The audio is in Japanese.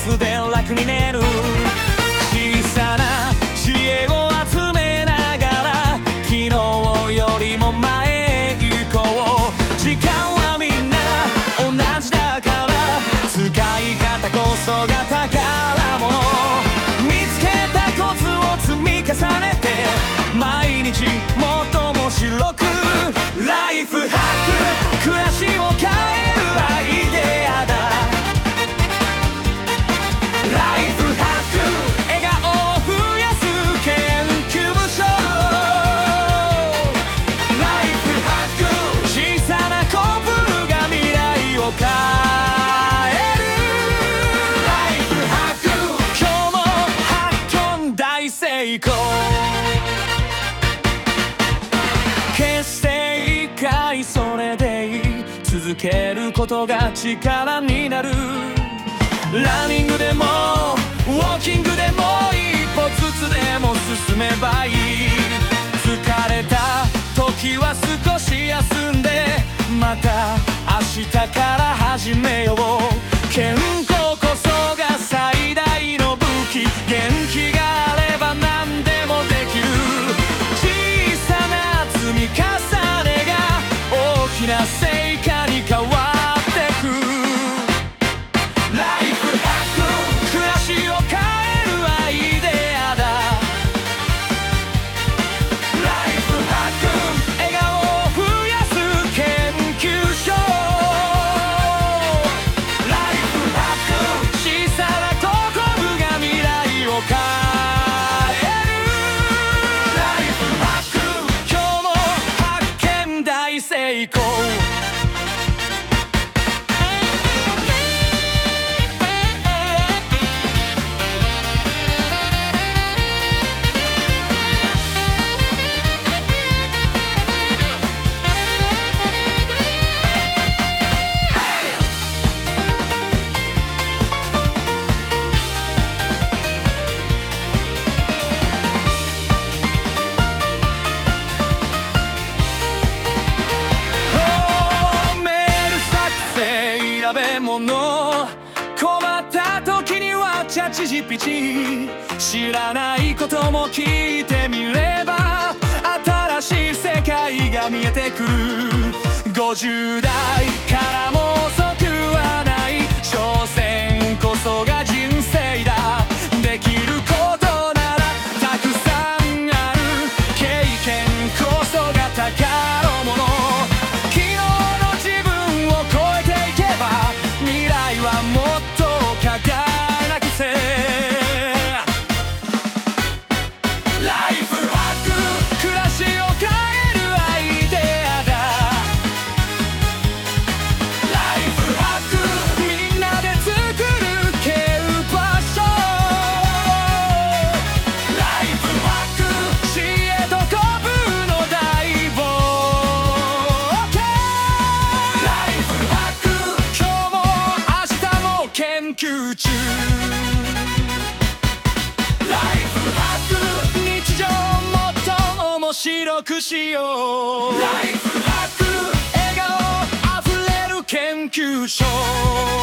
スで楽に寝る。小さな知恵を集めながら昨日よりも前へ行こう。時間はみんな同じだから使い方こそが宝物。見つけたコツを積み重ねて毎日もっと面白く。ライフハック、暮らしを変えるアイデアだ。ライフハック、笑顔を増やす研究所。ライフハック、小さなコップが未来を変える。ライフハック、今日も発見大成功。決して一回それでいい、続けることが力になる。ランニングでもウォーキングでも一歩ずつでも進めばいい。疲れた時は少し休んでまた明日から始めよう。健康こそが最大の武器、元気があれば何でもできる。小さな積み重ねが大きな成果に変わってく。ライフハック、暮らしを変えるアイデアだ。ライフハック、笑顔を増やす研究所。ライフハック、小さなココブが未来を変える。ライフハック、今日も発見大成功。食べ物、困った時にはチャット GPT。 知らないことも聞いてみれば新しい世界が見えてくる。50代からも遅くはない、挑戦こそが人生だ。できることならたくさんある、経験こそが宝物。昨日の自分を超えていけば未来はもっと輝くぜ。ライフハック、暮らしを変えるアイデアだ。ライフハック、みんなで作る競馬場。ライフハック、知恵と鼓舞の大冒険。ライフハック、今日も明日も研究中。ライフハック、日常もっと面白くしよう。ライフハック、笑顔あふれる研究所。